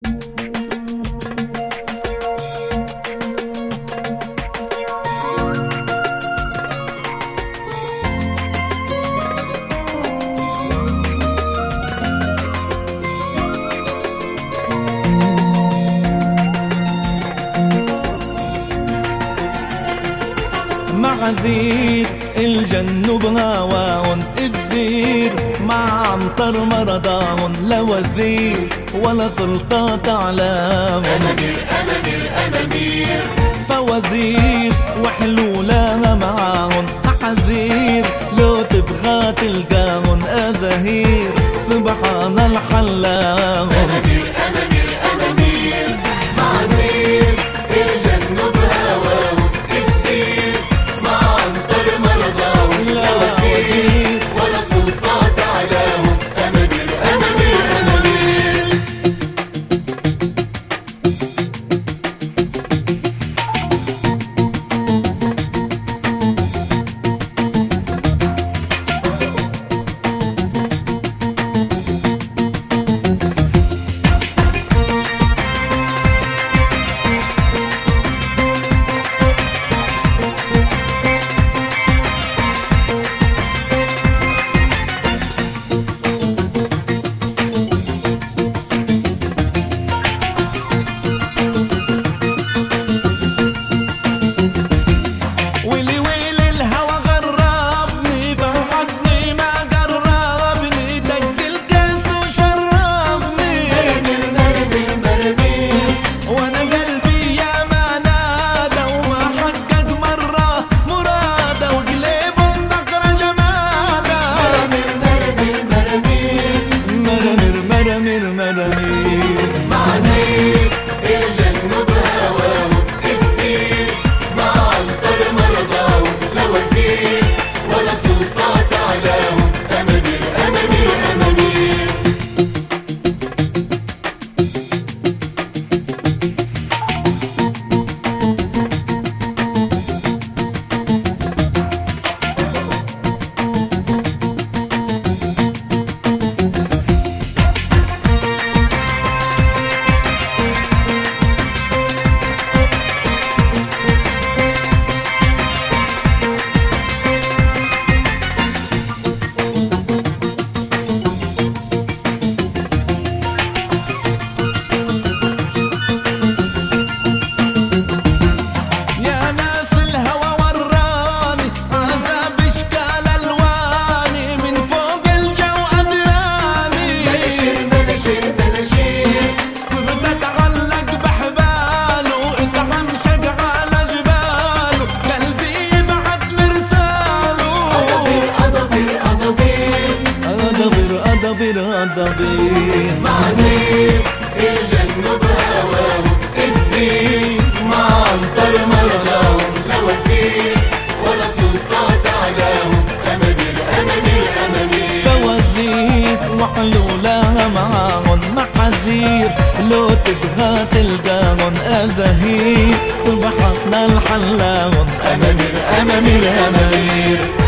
معاذير الجن بغاواهن الزير مع عنتر مرضاهن لا وزير ولا سلطة تعلاهن أمامير أمامير أمامير فوزير وحلولها معاهن أحازير لو تبغى تلقاهن أزاهير سبحان الحلاهن أمامير أمامير أمامير معاذير الجن بهواهم السير مع عنتر مرضاهم لا وزير ولا سلطة تعلاهم أمامير أمامير أمامير معاذير الجن بهواهم السير مع عنتر مرضاهم لا وزير ولا سلطة تعلاهم أمامير أمامير أمامير معاذير الجن بهواهم الزين مع عنتر مرضاهم لا وزير ولا سلطة تعلاهم أمامير أمامير أمامير فوزير وحلولها معاهن محاذير لو تبغى تلقاهن أزاهير سبحان الحلاهن أمامير أمامير أمامير